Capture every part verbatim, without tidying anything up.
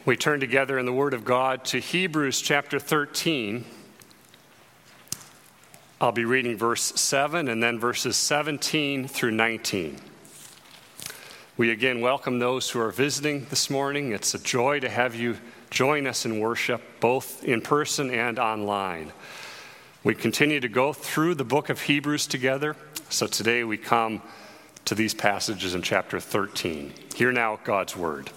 We turn together in the Word of God to Hebrews chapter thirteen. I'll be reading verse seven and then verses seventeen through nineteen. We again welcome those who are visiting this morning. It's a joy to have you join us in worship, both in person and online. We continue to go through the book of Hebrews together, so today we come to these passages in chapter thirteen. Hear now God's word.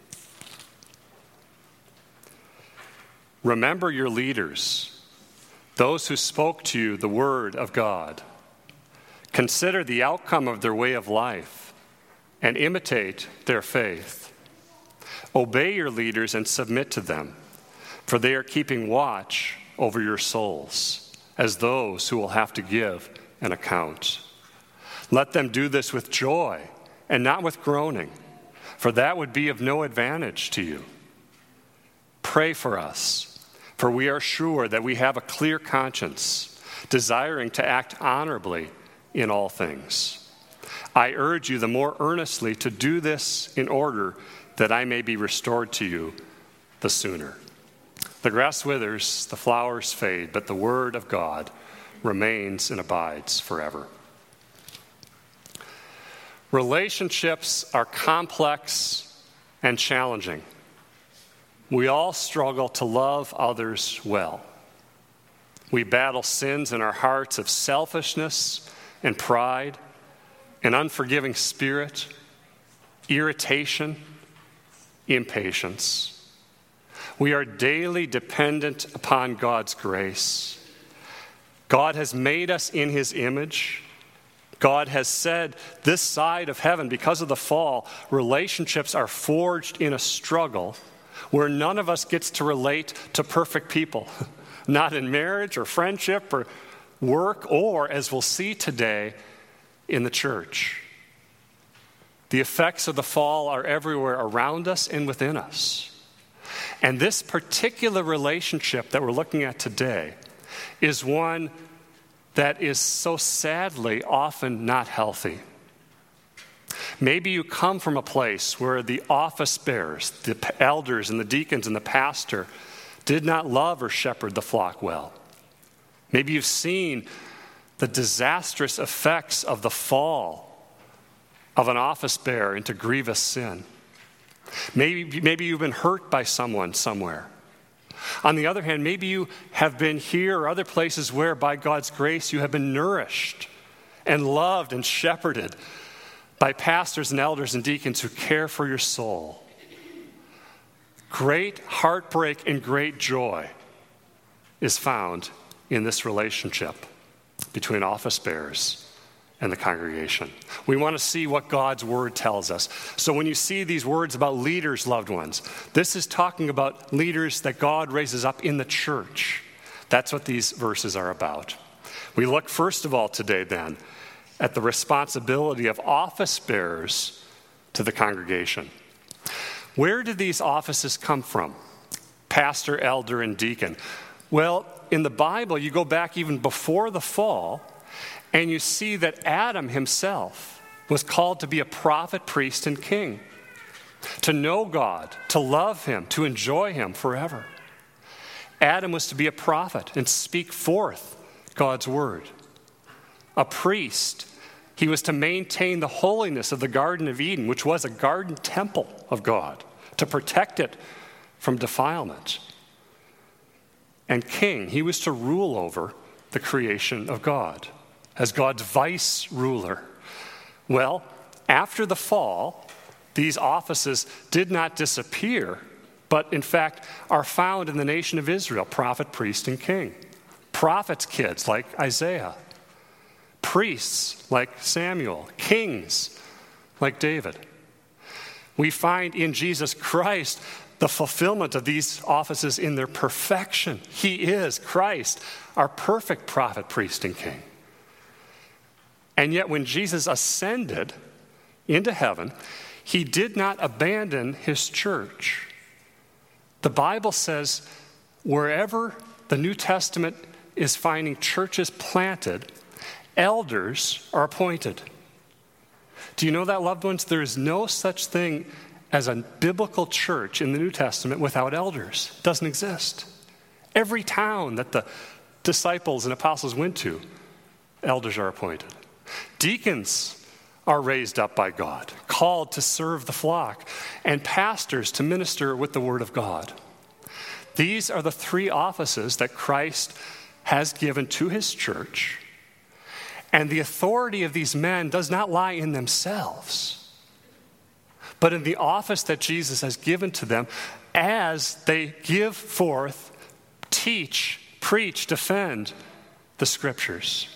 Remember your leaders, those who spoke to you the word of God. Consider the outcome of their way of life and imitate their faith. Obey your leaders and submit to them, for they are keeping watch over your souls, as those who will have to give an account. Let them do this with joy and not with groaning, for that would be of no advantage to you. Pray for us, for we are sure that we have a clear conscience, desiring to act honorably in all things. I urge you the more earnestly to do this in order that I may be restored to you the sooner. The grass withers, the flowers fade, but the word of God remains and abides forever. Relationships are complex and challenging. We all struggle to love others well. We battle sins in our hearts of selfishness and pride, an unforgiving spirit, irritation, impatience. We are daily dependent upon God's grace. God has made us in his image. God has said this side of heaven, because of the fall, relationships are forged in a struggle where none of us gets to relate to perfect people, not in marriage or friendship or work, or, as we'll see today, in the church. The effects of the fall are everywhere around us and within us. And this particular relationship that we're looking at today is one that is so sadly often not healthy. Maybe you come from a place where the office bearers, the elders and the deacons and the pastor did not love or shepherd the flock well. Maybe you've seen the disastrous effects of the fall of an office bearer into grievous sin. Maybe, maybe you've been hurt by someone somewhere. On the other hand, maybe you have been here or other places where, by God's grace, you have been nourished and loved and shepherded by pastors and elders and deacons who care for your soul. Great heartbreak and great joy is found in this relationship between office bearers and the congregation. We want to see what God's word tells us. So when you see these words about leaders, loved ones, this is talking about leaders that God raises up in the church. That's what these verses are about. We look first of all today then at the responsibility of office bearers to the congregation. Where did these offices come from? Pastor, elder, and deacon. Well, in the Bible, you go back even before the fall, and you see that Adam himself was called to be a prophet, priest, and king, to know God, to love him, to enjoy him forever. Adam was to be a prophet and speak forth God's word. A priest, he was to maintain the holiness of the Garden of Eden, which was a garden temple of God, to protect it from defilement. And king, he was to rule over the creation of God as God's vice ruler. Well, after the fall, these offices did not disappear, but in fact are found in the nation of Israel: prophet, priest, and king. Prophets' kids like Isaiah. Priests like Samuel. Kings like David. We find in Jesus Christ the fulfillment of these offices in their perfection. He is Christ, our perfect prophet, priest, and king. And yet when Jesus ascended into heaven, he did not abandon his church. The Bible says wherever the New Testament is finding churches planted, elders are appointed. Do you know that, loved ones? There is no such thing as a biblical church in the New Testament without elders. It doesn't exist. Every town that the disciples and apostles went to, elders are appointed. Deacons are raised up by God, called to serve the flock, and pastors to minister with the word of God. These are the three offices that Christ has given to his church. And the authority of these men does not lie in themselves, but in the office that Jesus has given to them as they give forth, teach, preach, defend the scriptures.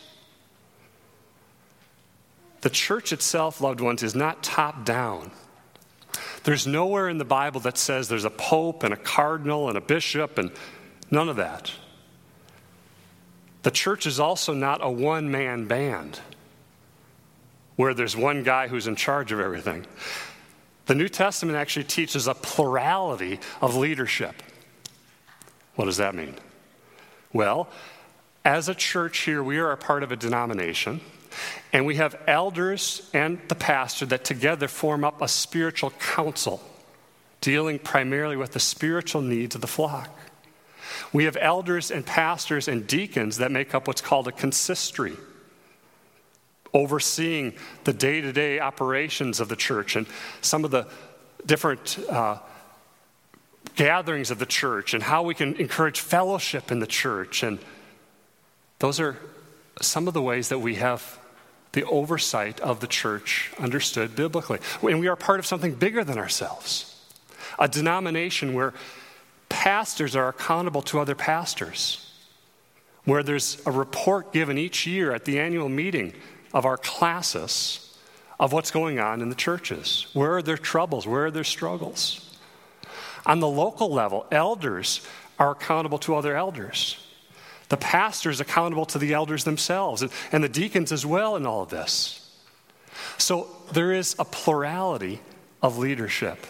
The church itself, loved ones, is not top down. There's nowhere in the Bible that says there's a pope and a cardinal and a bishop and none of that. The church is also not a one-man band where there's one guy who's in charge of everything. The New Testament actually teaches a plurality of leadership. What does that mean? Well, as a church here, we are a part of a denomination, and we have elders and the pastor that together form up a spiritual council dealing primarily with the spiritual needs of the flock. We have elders and pastors and deacons that make up what's called a consistory, overseeing the day-to-day operations of the church and some of the different uh, gatherings of the church and how we can encourage fellowship in the church. And those are some of the ways that we have the oversight of the church understood biblically. And we are part of something bigger than ourselves, a denomination where pastors are accountable to other pastors, where there's a report given each year at the annual meeting of our classis of what's going on in the churches. Where are their troubles? Where are their struggles? On the local level, elders are accountable to other elders. The pastor is accountable to the elders themselves, and, and the deacons as well in all of this. So there is a plurality of leadership.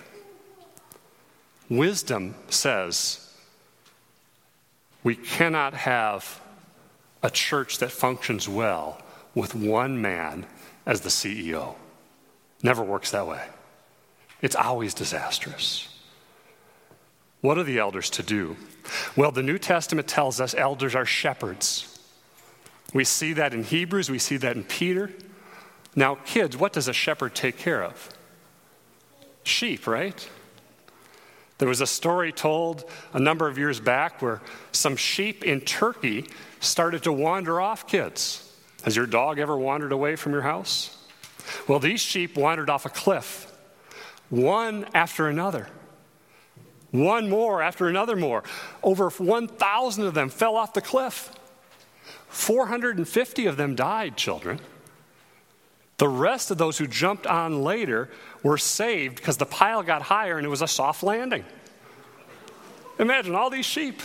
Wisdom says we cannot have a church that functions well with one man as the C E O. Never works that way. It's always disastrous. What are the elders to do? Well, the New Testament tells us elders are shepherds. We see that in Hebrews, we see that in Peter. Now, kids, what does a shepherd take care of? Sheep, right? There was a story told a number of years back where some sheep in Turkey started to wander off, kids. Has your dog ever wandered away from your house? Well, these sheep wandered off a cliff, one after another. One more after another more. Over one thousand of them fell off the cliff. four hundred fifty of them died, children. The rest of those who jumped on later were saved because the pile got higher and it was a soft landing. Imagine all these sheep.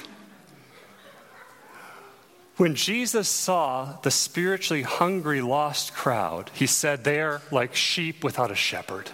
When Jesus saw the spiritually hungry, lost crowd, he said, they are like sheep without a shepherd.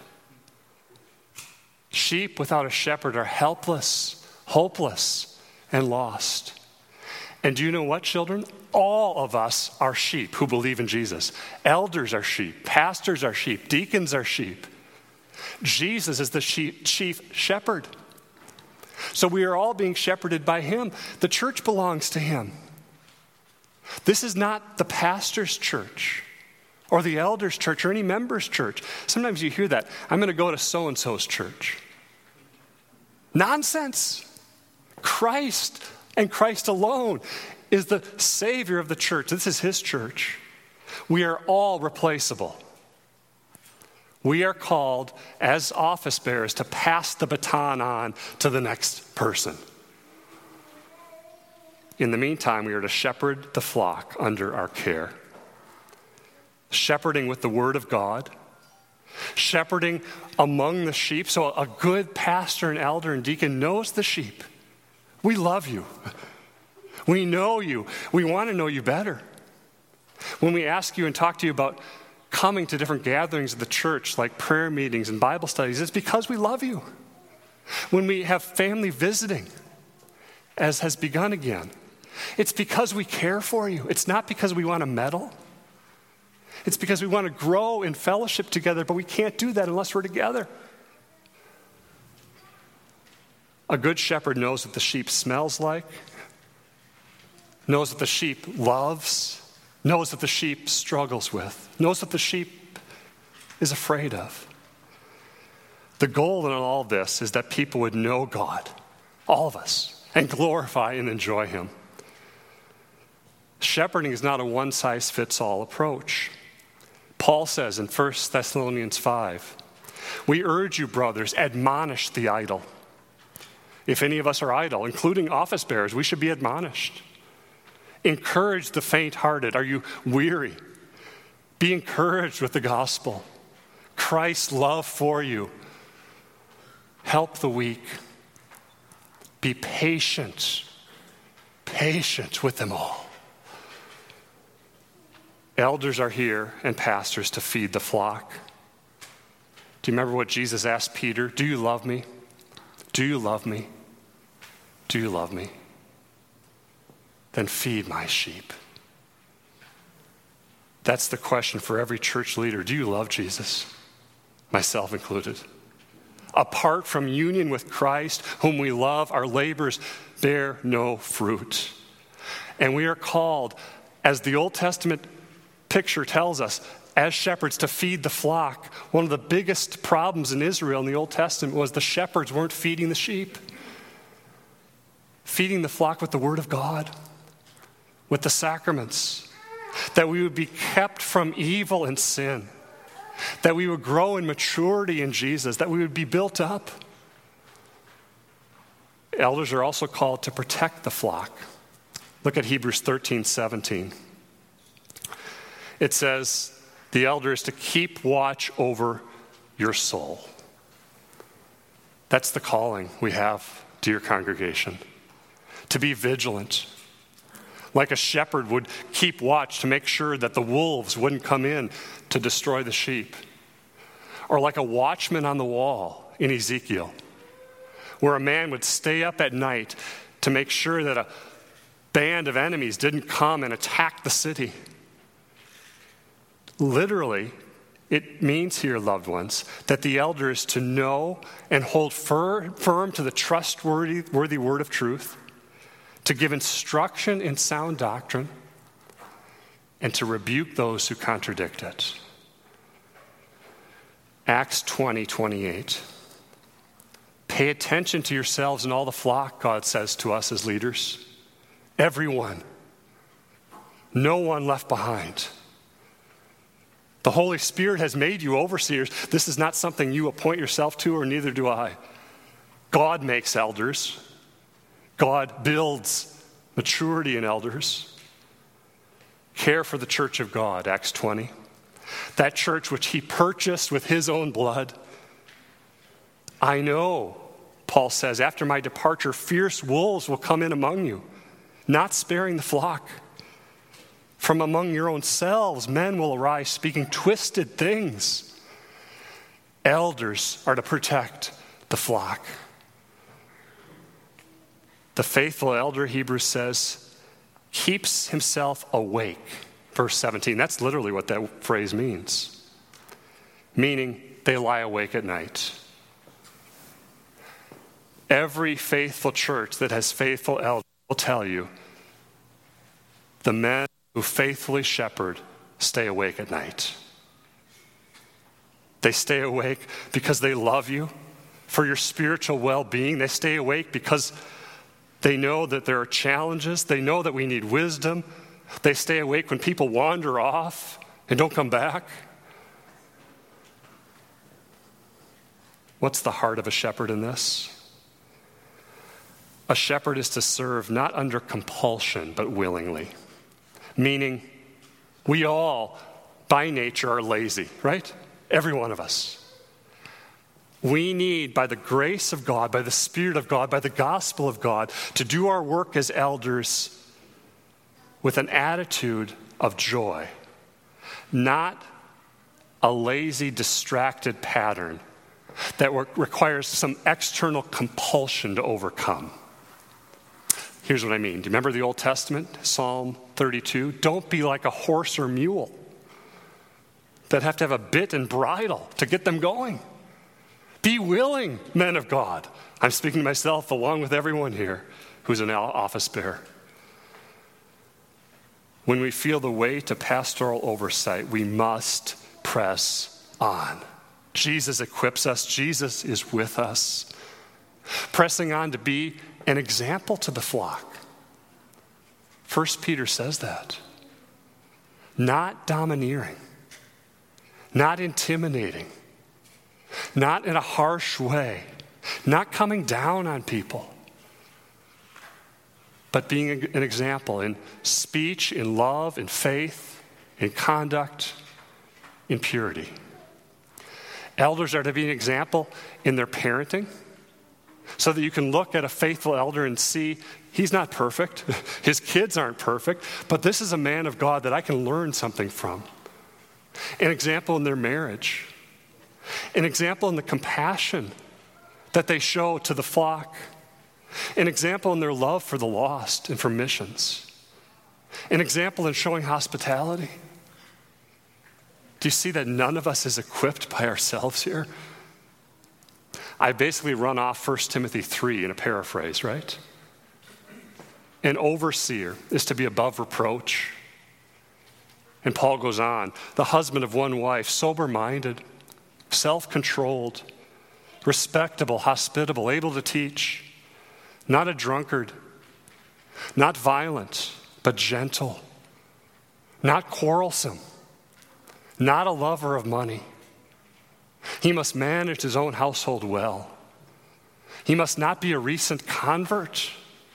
Sheep without a shepherd are helpless, hopeless, and lost. And do you know what, children? All of us are sheep who believe in Jesus. Elders are sheep. Pastors are sheep. Deacons are sheep. Jesus is the sheep, chief shepherd. So we are all being shepherded by him. The church belongs to him. This is not the pastor's church or the elder's church or any member's church. Sometimes you hear that. I'm going to go to so-and-so's church. Nonsense. Christ and Christ alone is the Savior of the church. This is his church. We are all replaceable. We are called as office bearers to pass the baton on to the next person. In the meantime, we are to shepherd the flock under our care. Shepherding with the word of God. Shepherding among the sheep. So a good pastor and elder and deacon knows the sheep. We love you. We know you. We want to know you better. When we ask you and talk to you about coming to different gatherings of the church, like prayer meetings and Bible studies, it's because we love you. When we have family visiting, as has begun again, it's because we care for you. It's not because we want to meddle. It's because we want to grow in fellowship together, but we can't do that unless we're together. A good shepherd knows what the sheep smells like, knows what the sheep loves, knows what the sheep struggles with, knows what the sheep is afraid of. The goal in all of this is that people would know God, all of us, and glorify and enjoy him. Shepherding is not a one-size-fits-all approach. Paul says in First Thessalonians five, we urge you, brothers, admonish the idle. If any of us are idle, including office bearers, we should be admonished. Encourage the faint-hearted. Are you weary? Be encouraged with the gospel. Christ's love for you. Help the weak. Be patient. Patient with them all. Elders are here and pastors to feed the flock. Do you remember what Jesus asked Peter? Do you love me? Do you love me? Do you love me? Then feed my sheep. That's the question for every church leader. Do you love Jesus? Myself included. Apart from union with Christ, whom we love, our labors bear no fruit. And we are called, as the Old Testament picture tells us, as shepherds to feed the flock. One of the biggest problems in Israel in the Old Testament was the shepherds weren't feeding the sheep. Feeding the flock with the word of God, with the sacraments, that we would be kept from evil and sin, that we would grow in maturity in Jesus, that we would be built up. Elders are also called to protect the flock. Look at Hebrews thirteen seventeen. It says, the elder is to keep watch over your soul. That's the calling we have, dear congregation. To be vigilant. Like a shepherd would keep watch to make sure that the wolves wouldn't come in to destroy the sheep. Or like a watchman on the wall in Ezekiel, where a man would stay up at night to make sure that a band of enemies didn't come and attack the city. Literally, it means here, loved ones, that the elder is to know and hold fir- firm to the trustworthy worthy word of truth, to give instruction in sound doctrine, and to rebuke those who contradict it. Acts twenty twenty-eight. Pay attention to yourselves and all the flock, God says to us as leaders. Everyone. No one left behind. The Holy Spirit has made you overseers. This is not something you appoint yourself to, or neither do I. God makes elders. God builds maturity in elders. Care for the church of God, Acts twenty. That church which he purchased with his own blood. I know, Paul says, after my departure, fierce wolves will come in among you, not sparing the flock. From among your own selves, men will arise speaking twisted things. Elders are to protect the flock. The faithful elder, Hebrews says, keeps himself awake. Verse seventeen, that's literally what that phrase means. Meaning, they lie awake at night. Every faithful church that has faithful elders will tell you, the men who faithfully shepherd stay awake at night. They stay awake because they love you for your spiritual well-being. They stay awake because they know that there are challenges. They know that we need wisdom. They stay awake when people wander off and don't come back. What's the heart of a shepherd in this? A shepherd is to serve not under compulsion, but willingly. Meaning, we all, by nature, are lazy, right? Every one of us. We need, by the grace of God, by the Spirit of God, by the gospel of God, to do our work as elders with an attitude of joy, not a lazy, distracted pattern that requires some external compulsion to overcome. Here's what I mean. Do you remember the Old Testament, Psalm thirty-two? Don't be like a horse or mule that have to have a bit and bridle to get them going. Be willing, men of God. I'm speaking to myself along with everyone here who's an office bearer. When we feel the weight to pastoral oversight, we must press on. Jesus equips us. Jesus is with us. Pressing on to be an example to the flock. First Peter says that. Not domineering. Not intimidating. Not in a harsh way. Not coming down on people. But being an example in speech, in love, in faith, in conduct, in purity. Elders are to be an example in their parenting, so that you can look at a faithful elder and see he's not perfect. His kids aren't perfect, but this is a man of God that I can learn something from. An example in their marriage. An example in the compassion that they show to the flock. An example in their love for the lost and for missions. An example in showing hospitality. Do you see that none of us is equipped by ourselves here? I basically run off First Timothy three in a paraphrase, right? An overseer is to be above reproach. And Paul goes on, the husband of one wife, sober-minded, self-controlled, respectable, hospitable, able to teach, not a drunkard, not violent, but gentle, not quarrelsome, not a lover of money. He must manage his own household well. He must not be a recent convert.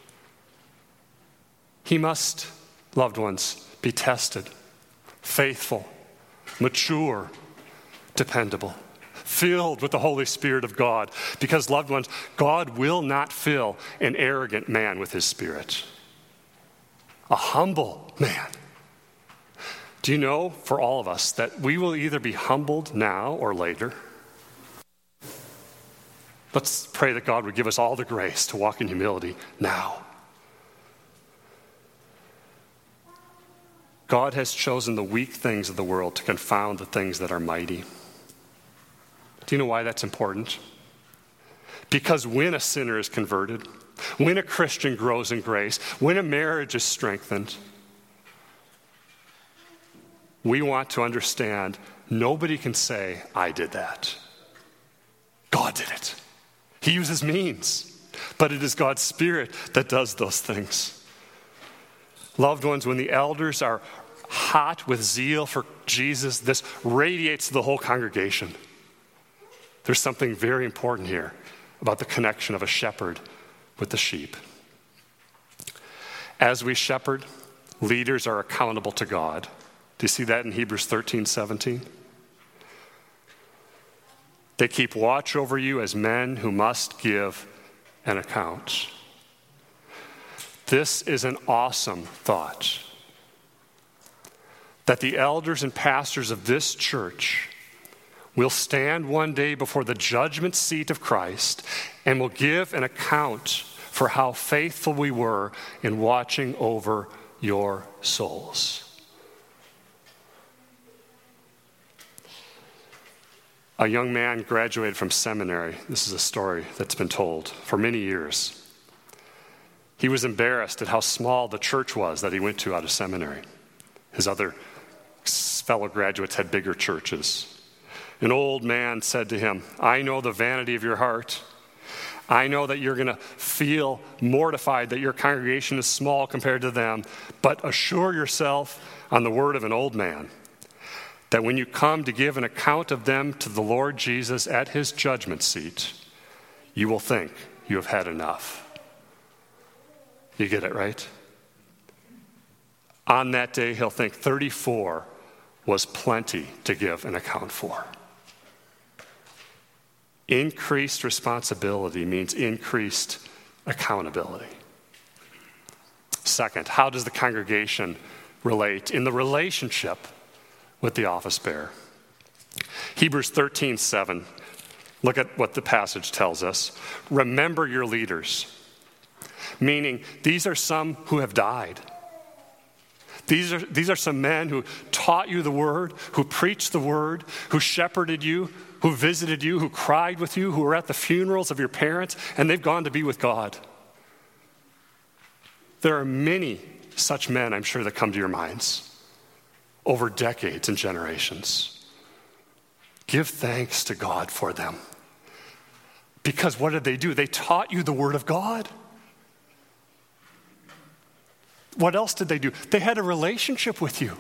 He must, loved ones, be tested, faithful, mature, dependable, filled with the Holy Spirit of God. Because, loved ones, God will not fill an arrogant man with his Spirit. A humble man. Do you know, for all of us, that we will either be humbled now or later? Let's pray that God would give us all the grace to walk in humility now. God has chosen the weak things of the world to confound the things that are mighty. Do you know why that's important? Because when a sinner is converted, when a Christian grows in grace, when a marriage is strengthened, we want to understand nobody can say, I did that. God did it. He uses means, but it is God's Spirit that does those things. Loved ones, when the elders are hot with zeal for Jesus, this radiates to the whole congregation. There's something very important here about the connection of a shepherd with the sheep. As we shepherd, leaders are accountable to God. Do you see that in Hebrews thirteen seventeen? They keep watch over you as men who must give an account. This is an awesome thought. That the elders and pastors of this church will stand one day before the judgment seat of Christ and will give an account for how faithful we were in watching over your souls. A young man graduated from seminary. This is a story that's been told for many years. He was embarrassed at how small the church was that he went to out of seminary. His other fellow graduates had bigger churches. An old man said to him, I know the vanity of your heart. I know that you're going to feel mortified that your congregation is small compared to them, but assure yourself on the word of an old man that when you come to give an account of them to the Lord Jesus at his judgment seat, you will think you have had enough. You get it, right? On that day, he'll think thirty-four was plenty to give an account for. Increased responsibility means increased accountability. Second, how does the congregation relate in the relationship with the office bearer? Hebrews thirteen seven. Look at what the passage tells us. Remember your leaders. Meaning, these are some who have died. These are, these are some men who taught you the word, who preached the word, who shepherded you, who visited you, who cried with you, who were at the funerals of your parents, and they've gone to be with God. There are many such men, I'm sure, that come to your minds over decades and generations. Give thanks to God for them. Because what did they do? They taught you the Word of God. What else did they do? They had a relationship with you.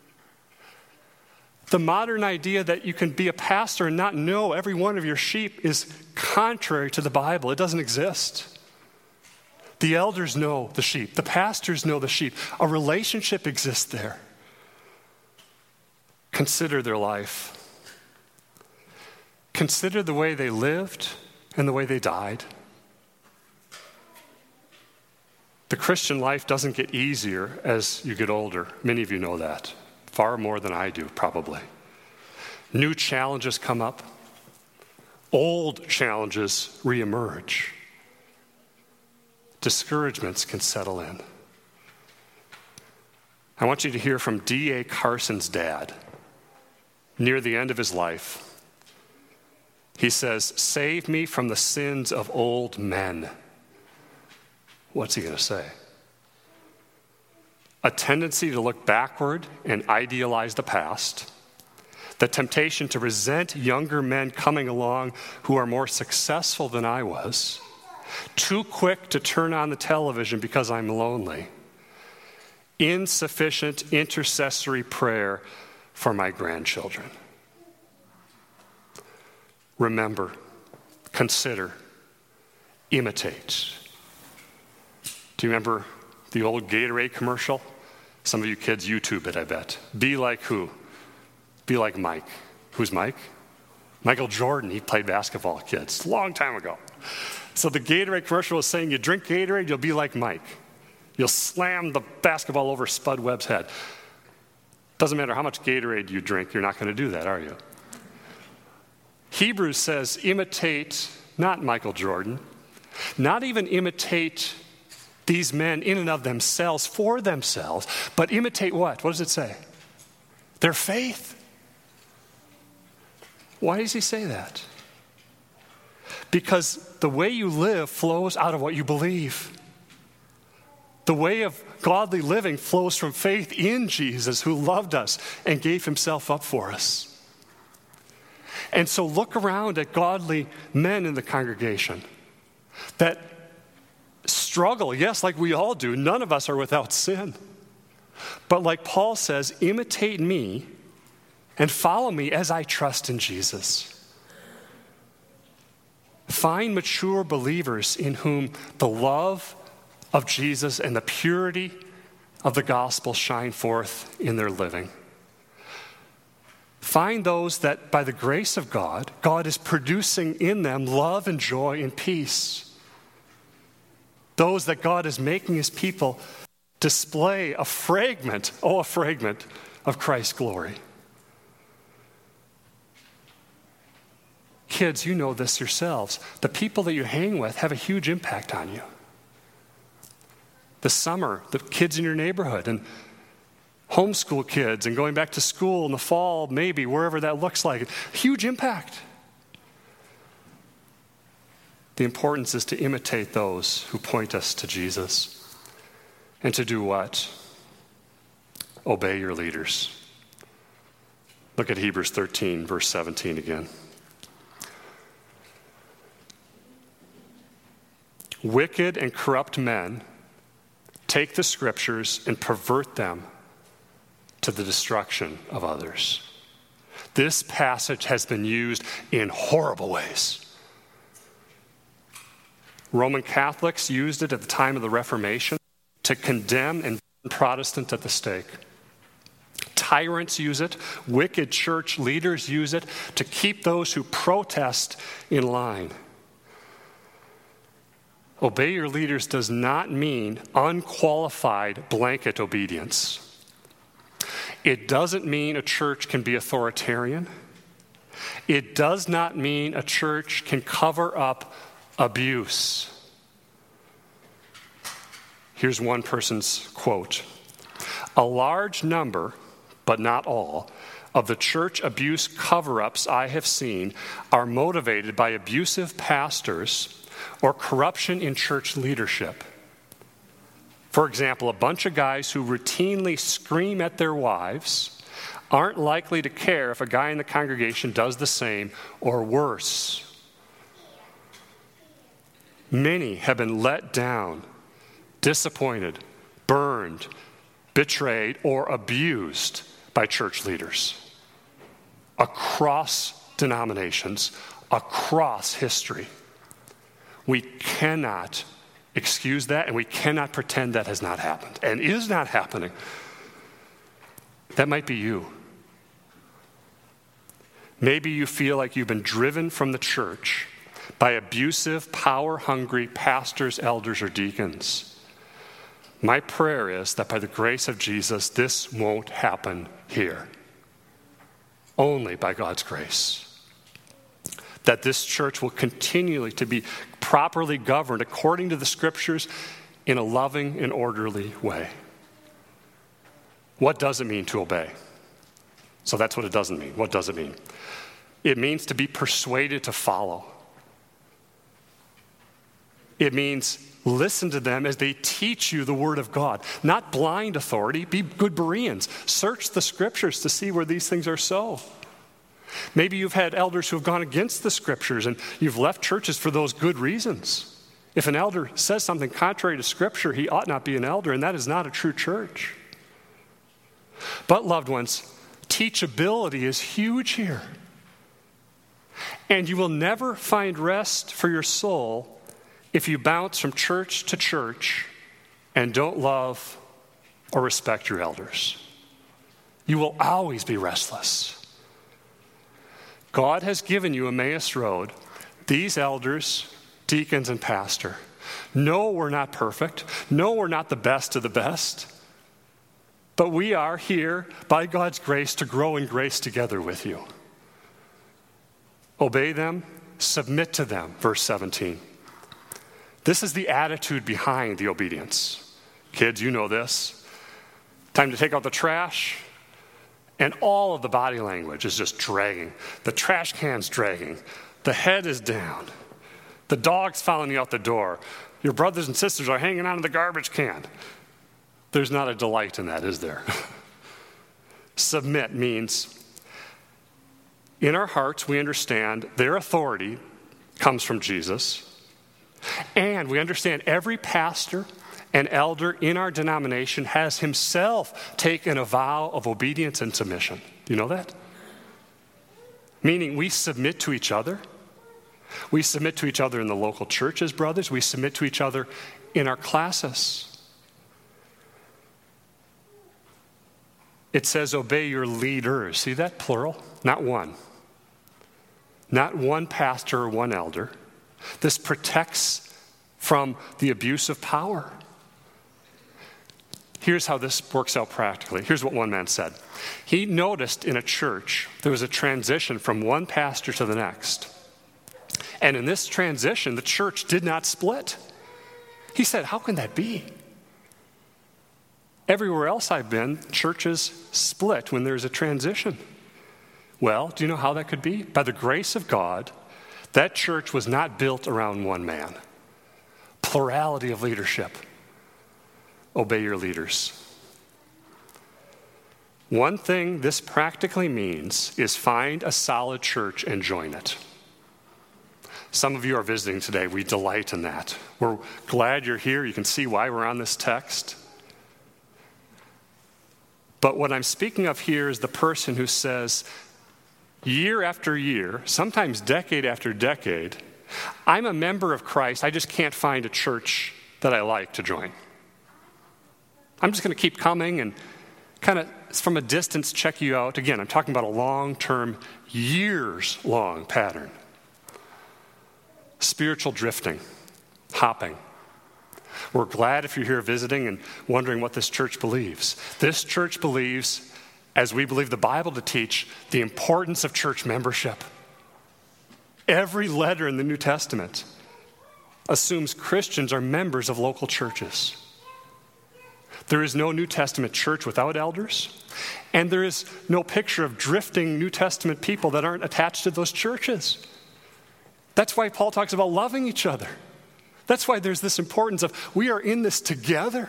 The modern idea that you can be a pastor and not know every one of your sheep is contrary to the Bible. It doesn't exist. The elders know the sheep. The pastors know the sheep. A relationship exists there. Consider their life. Consider the way they lived and the way they died. The Christian life doesn't get easier as you get older. Many of you know that. Far more than I do, probably. New challenges come up. Old challenges reemerge. Discouragements can settle in. I want you to hear from D A Carson's dad. Near the end of his life, he says, "Save me from the sins of old men." What's he going to say? A tendency to look backward and idealize the past, the temptation to resent younger men coming along who are more successful than I was, too quick to turn on the television because I'm lonely, insufficient intercessory prayer for my grandchildren. Remember, consider, imitate. Do you remember the old Gatorade commercial? Some of you kids YouTube it, I bet. Be like who? Be like Mike. Who's Mike? Michael Jordan. He played basketball, kids, a long time ago. So the Gatorade commercial was saying, you drink Gatorade, you'll be like Mike. You'll slam the basketball over Spud Webb's head. Doesn't matter how much Gatorade you drink, you're not going to do that, are you? Hebrews says, imitate not Michael Jordan, not even imitate these men in and of themselves, for themselves, but imitate what? What does it say? Their faith. Why does he say that? Because the way you live flows out of what you believe. The way of godly living flows from faith in Jesus, who loved us and gave himself up for us. And so look around at godly men in the congregation that struggle, yes, like we all do. None of us are without sin. But like Paul says, imitate me and follow me as I trust in Jesus. Find mature believers in whom the love of Jesus and the purity of the gospel shine forth in their living. Find those that by the grace of God, God is producing in them love and joy and peace. Those that God is making his people display a fragment, oh, a fragment of Christ's glory. Kids, you know this yourselves. The people that you hang with have a huge impact on you. The summer, the kids in your neighborhood, and homeschool kids, and going back to school in the fall, maybe, wherever that looks like. Huge impact. The importance is to imitate those who point us to Jesus. And to do what? Obey your leaders. Look at Hebrews thirteen, verse seventeen again. Wicked and corrupt men take the scriptures and pervert them to the destruction of others. This passage has been used in horrible ways. Roman Catholics used it at the time of the Reformation to condemn and burn Protestants at the stake. Tyrants use it. Wicked church leaders use it to keep those who protest in line. Obey your leaders does not mean unqualified blanket obedience. It doesn't mean a church can be authoritarian. It does not mean a church can cover up abuse. Here's one person's quote. A large number, but not all, of the church abuse cover-ups I have seen are motivated by abusive pastors or corruption in church leadership. For example, a bunch of guys who routinely scream at their wives aren't likely to care if a guy in the congregation does the same or worse. Many have been let down, disappointed, burned, betrayed, or abused by church leaders across denominations, across history. We cannot excuse that, and we cannot pretend that has not happened and is not happening. That might be you. Maybe you feel like you've been driven from the church by abusive, power-hungry pastors, elders, or deacons. My prayer is that by the grace of Jesus, this won't happen here. Only by God's grace. That this church will continually to be properly governed according to the Scriptures in a loving and orderly way. What does it mean to obey? So that's what it doesn't mean. What does it mean? It means to be persuaded to follow. It means listen to them as they teach you the Word of God. Not blind authority. Be good Bereans. Search the Scriptures to see where these things are so. Maybe you've had elders who have gone against the Scriptures and you've left churches for those good reasons. If an elder says something contrary to Scripture, he ought not be an elder, and that is not a true church. But, loved ones, teachability is huge here. And you will never find rest for your soul if you bounce from church to church and don't love or respect your elders. You will always be restless. God has given you Emmaus Road, these elders, deacons, and pastor. No, we're not perfect. No, we're not the best of the best. But we are here by God's grace to grow in grace together with you. Obey them, submit to them, verse seventeen. This is the attitude behind the obedience. Kids, you know this. Time to take out the trash, and all of the body language is just dragging. The trash can's dragging. The head is down. The dog's following you out the door. Your brothers and sisters are hanging on to the garbage can. There's not a delight in that, is there? Submit means in our hearts we understand their authority comes from Jesus. And we understand every pastor and elder in our denomination has himself taken a vow of obedience and submission. Do you know that? Meaning we submit to each other. We submit to each other in the local churches, brothers. We submit to each other in our classes. It says, obey your leaders. See that? Plural. Not one. Not one pastor or one elder. This protects from the abuse of power. Here's how this works out practically. Here's what one man said. He noticed in a church there was a transition from one pastor to the next. And in this transition, the church did not split. He said, how can that be? Everywhere else I've been, churches split when there's a transition. Well, do you know how that could be? By the grace of God, that church was not built around one man. Plurality of leadership. Obey your leaders. One thing this practically means is find a solid church and join it. Some of you are visiting today. We delight in that. We're glad you're here. You can see why we're on this text. But what I'm speaking of here is the person who says, year after year, sometimes decade after decade, I'm a member of Christ. I just can't find a church that I like to join. I'm just going to keep coming and kind of from a distance check you out. Again, I'm talking about a long-term, years-long pattern. Spiritual drifting, hopping. We're glad if you're here visiting and wondering what this church believes. This church believes, as we believe the Bible to teach, the importance of church membership. Every letter in the New Testament assumes Christians are members of local churches. There is no New Testament church without elders, and there is no picture of drifting New Testament people that aren't attached to those churches. That's why Paul talks about loving each other. That's why there's this importance of we are in this together.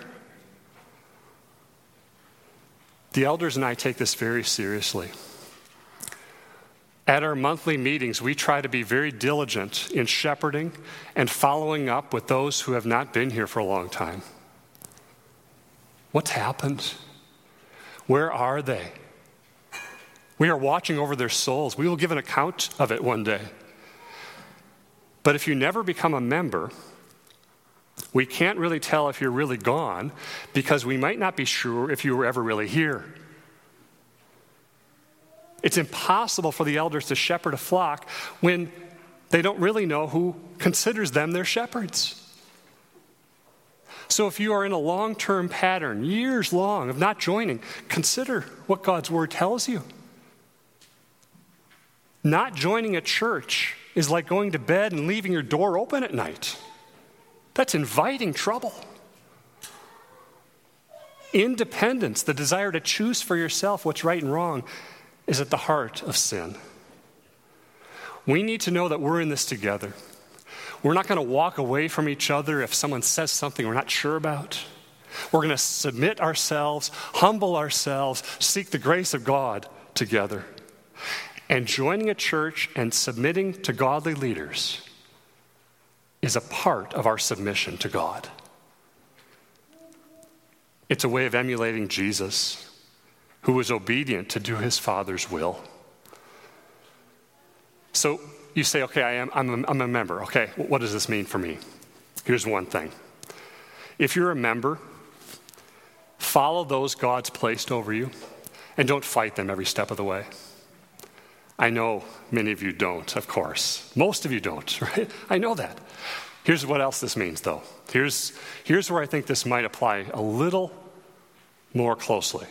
The elders and I take this very seriously. At our monthly meetings, we try to be very diligent in shepherding and following up with those who have not been here for a long time. What's happened? Where are they? We are watching over their souls. We will give an account of it one day. But if you never become a member, we can't really tell if you're really gone because we might not be sure if you were ever really here. It's impossible for the elders to shepherd a flock when they don't really know who considers them their shepherds. So if you are in a long-term pattern, years long, of not joining, consider what God's word tells you. Not joining a church is like going to bed and leaving your door open at night. That's inviting trouble. Independence, the desire to choose for yourself what's right and wrong, is at the heart of sin. We need to know that we're in this together. We're not going to walk away from each other if someone says something we're not sure about. We're going to submit ourselves, humble ourselves, seek the grace of God together. And joining a church and submitting to godly leaders is a part of our submission to God. It's a way of emulating Jesus, who was obedient to do his Father's will. So you say, okay, I am, I'm, a, I'm a member. Okay, what does this mean for me? Here's one thing. If you're a member, follow those God's placed over you and don't fight them every step of the way. I know many of you don't, of course. Most of you don't, right? I know that. Here's what else this means, though. Here's, here's where I think this might apply a little more closely.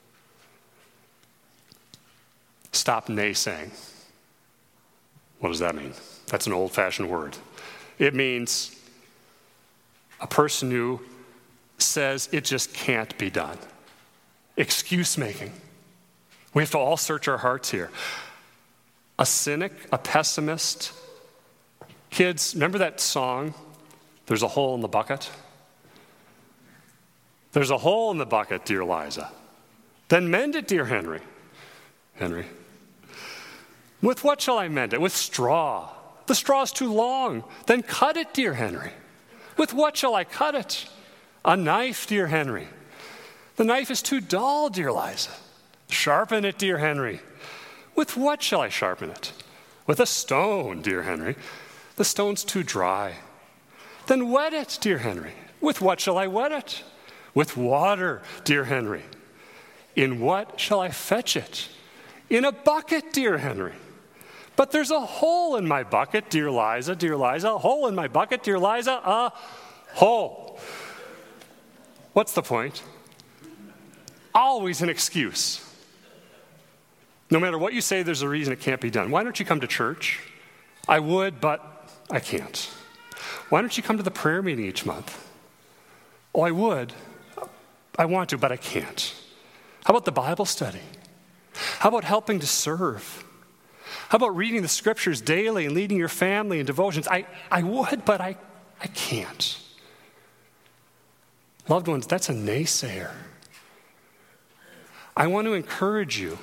Stop naysaying. What does that mean? That's an old-fashioned word. It means a person who says it just can't be done. Excuse making. We have to all search our hearts here. A cynic, a pessimist. Kids, remember that song, There's a Hole in the Bucket? There's a hole in the bucket, dear Liza. Then mend it, dear Henry. Henry. With what shall I mend it? With straw. The straw's too long. Then cut it, dear Henry. With what shall I cut it? A knife, dear Henry. The knife is too dull, dear Liza. Sharpen it, dear Henry. With what shall I sharpen it? With a stone, dear Henry. The stone's too dry. Then wet it, dear Henry. With what shall I wet it? With water, dear Henry. In what shall I fetch it? In a bucket, dear Henry. But there's a hole in my bucket, dear Liza, dear Liza. A hole in my bucket, dear Liza. A hole. What's the point? Always an excuse. No matter what you say, there's a reason it can't be done. Why don't you come to church? I would, but I can't. Why don't you come to the prayer meeting each month? Oh, I would. I want to, but I can't. How about the Bible study? How about helping to serve? How about reading the scriptures daily and leading your family in devotions? I, I would, but I, I can't. Loved ones, that's a naysayer. I want to encourage you.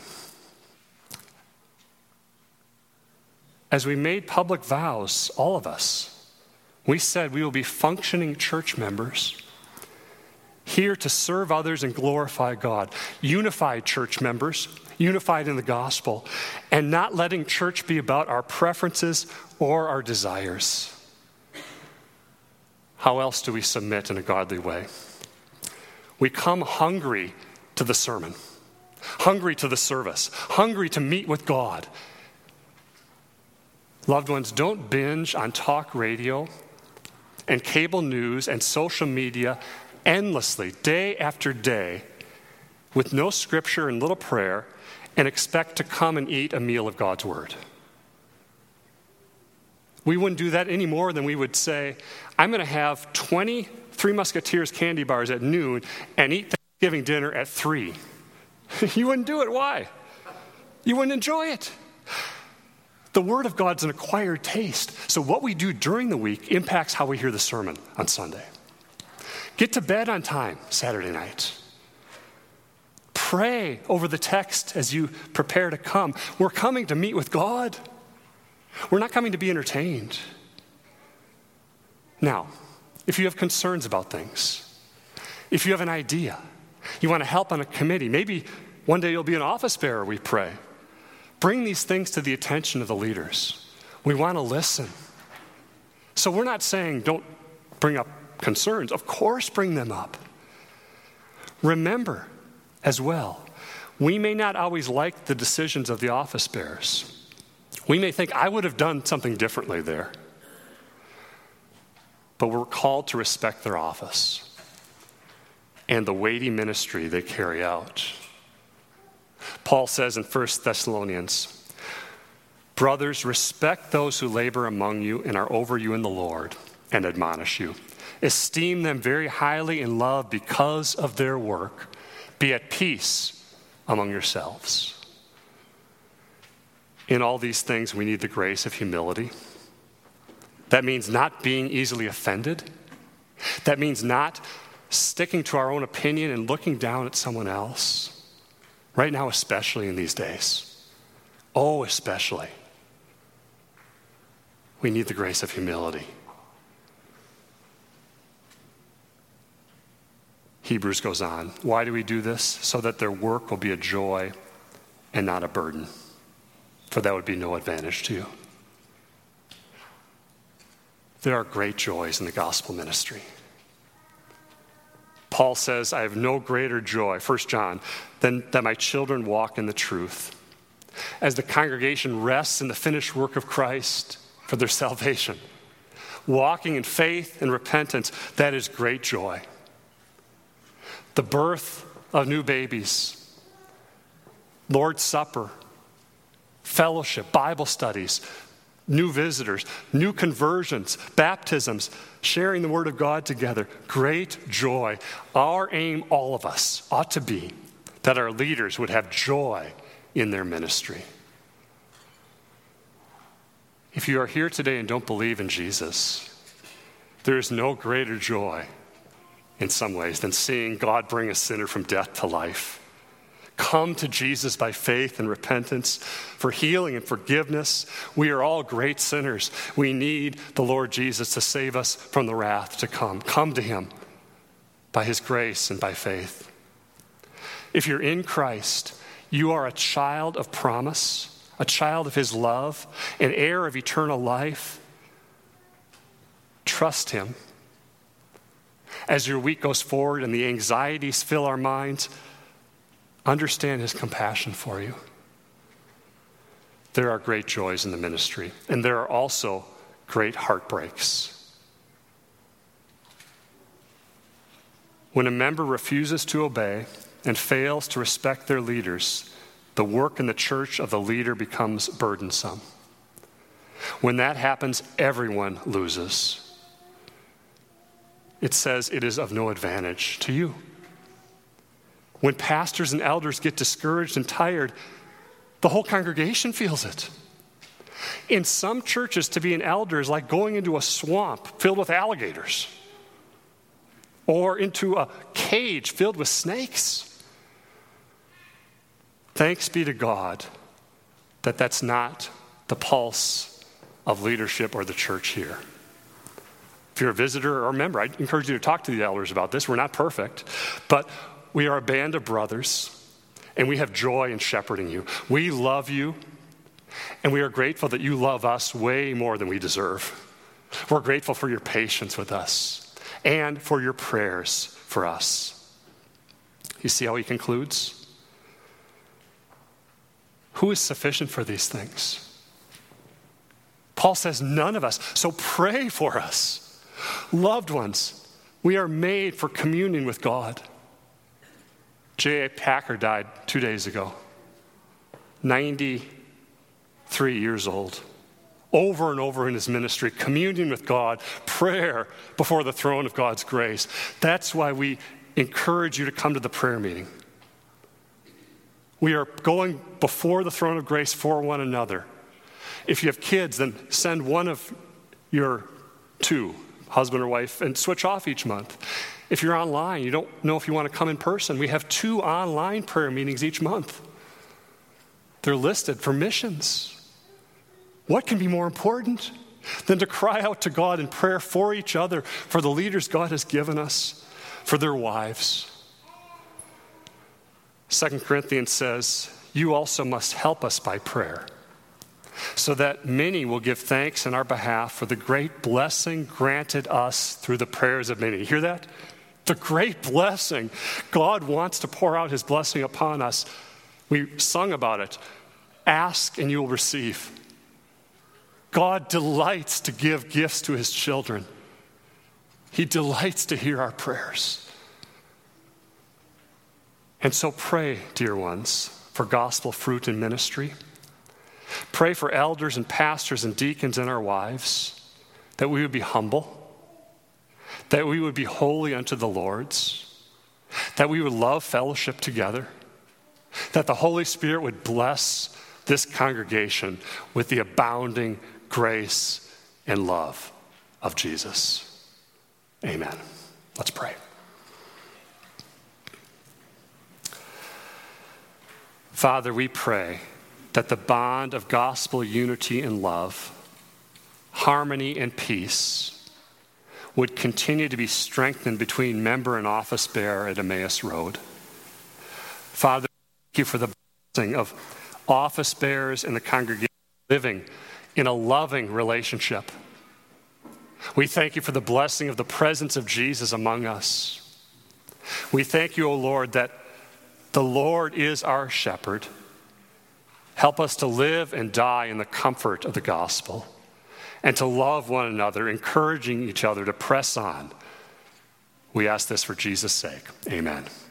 As we made public vows, all of us, we said we will be functioning church members, here to serve others and glorify God. Unified church members, unified in the gospel, and not letting church be about our preferences or our desires. How else do we submit in a godly way? We come hungry to the sermon, hungry to the service, hungry to meet with God. Loved ones, don't binge on talk radio and cable news and social media endlessly, day after day, with no scripture and little prayer, and expect to come and eat a meal of God's word. We wouldn't do that any more than we would say, I'm going to have twenty, Three Musketeers candy bars at noon and eat Thanksgiving dinner at three. You wouldn't do it. Why? You wouldn't enjoy it. The Word of God's an acquired taste. So what we do during the week impacts how we hear the sermon on Sunday. Get to bed on time Saturday night. Pray over the text as you prepare to come. We're coming to meet with God. We're not coming to be entertained. Now, if you have concerns about things, if you have an idea, you want to help on a committee, maybe one day you'll be an office bearer, we pray. Bring these things to the attention of the leaders. We want to listen. So we're not saying don't bring up concerns. Of course, bring them up. Remember as well, we may not always like the decisions of the office bearers. We may think, I would have done something differently there. But we're called to respect their office and the weighty ministry they carry out. Paul says in First Thessalonians, brothers, respect those who labor among you and are over you in the Lord and admonish you. Esteem them very highly in love because of their work. Be at peace among yourselves. In all these things, we need the grace of humility. That means not being easily offended. That means not sticking to our own opinion and looking down at someone else. Right now, especially in these days. Oh, especially. We need the grace of humility. Hebrews goes on. Why do we do this? So that their work will be a joy and not a burden. For that would be no advantage to you. There are great joys in the gospel ministry. Paul says, I have no greater joy, First John, than that my children walk in the truth. As the congregation rests in the finished work of Christ for their salvation, walking in faith and repentance, that is great joy. The birth of new babies, Lord's Supper, fellowship, Bible studies, new visitors, new conversions, baptisms, sharing the Word of God together. Great joy. Our aim, all of us, ought to be that our leaders would have joy in their ministry. If you are here today and don't believe in Jesus, there is no greater joy in some ways than seeing God bring a sinner from death to life. Come to Jesus by faith and repentance for healing and forgiveness. We are all great sinners. We need the Lord Jesus to save us from the wrath to come. Come to him by his grace and by faith. If you're in Christ, you are a child of promise, a child of his love, an heir of eternal life. Trust him. As your week goes forward and the anxieties fill our minds, understand his compassion for you. There are great joys in the ministry, and there are also great heartbreaks. When a member refuses to obey and fails to respect their leaders, the work in the church of the leader becomes burdensome. When that happens, everyone loses. It says it is of no advantage to you. When pastors and elders get discouraged and tired, the whole congregation feels it. In some churches, to be an elder is like going into a swamp filled with alligators or into a cage filled with snakes. Thanks be to God that that's not the pulse of leadership or the church here. If you're a visitor or a member, I encourage you to talk to the elders about this. We're not perfect, but we are a band of brothers, and we have joy in shepherding you. We love you, and we are grateful that you love us way more than we deserve. We're grateful for your patience with us and for your prayers for us. You see how he concludes? Who is sufficient for these things? Paul says none of us, so pray for us. Loved ones, we are made for communion with God. J A Packer died two days ago, ninety-three years old. over and over in his ministry, communion with God, prayer before the throne of God's grace. That's why we encourage you to come to the prayer meeting. We are going before the throne of grace for one another. If you have kids, then send one of your two, husband or wife, and switch off each month. If you're online, you don't know if you want to come in person, we have two online prayer meetings each month. They're listed for missions. What can be more important than to cry out to God in prayer for each other, for the leaders God has given us, for their wives? Second Corinthians says, you also must help us by prayer, so that many will give thanks in our behalf for the great blessing granted us through the prayers of many. You hear that? The great blessing. God wants to pour out his blessing upon us. We sung about it. Ask and you will receive. God delights to give gifts to his children. He delights to hear our prayers. And so pray, dear ones, for gospel fruit in ministry. Pray for elders and pastors and deacons and our wives, that we would be humble, that we would be holy unto the Lord's, that we would love fellowship together, that the Holy Spirit would bless this congregation with the abounding grace and love of Jesus. Amen. Let's pray. Father, we pray that the bond of gospel unity and love, harmony and peace would continue to be strengthened between member and office bearer at Emmaus Road. Father, thank you for the blessing of office bearers in the congregation living in a loving relationship. We thank you for the blessing of the presence of Jesus among us. We thank you, O Lord, that the Lord is our shepherd. Help us to live and die in the comfort of the gospel and to love one another, encouraging each other to press on. We ask this for Jesus' sake. Amen.